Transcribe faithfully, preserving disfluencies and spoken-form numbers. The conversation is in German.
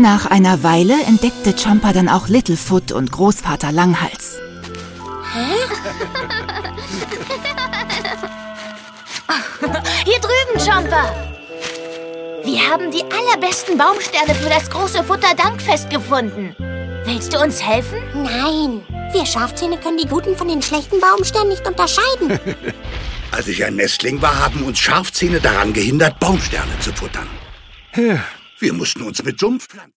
Nach einer Weile entdeckte Jumper dann auch Littlefoot und Großvater Langhals. Hä? Hier drüben, Jumper! Wir haben die allerbesten Baumsterne für das große Futterdankfest gefunden. Willst du uns helfen? Nein, wir Schafzähne können die guten von den schlechten Baumsternen nicht unterscheiden. Als ich ein Nestling war, haben uns Schafzähne daran gehindert, Baumsterne zu futtern. Wir mussten uns mit Sumpfpflanzen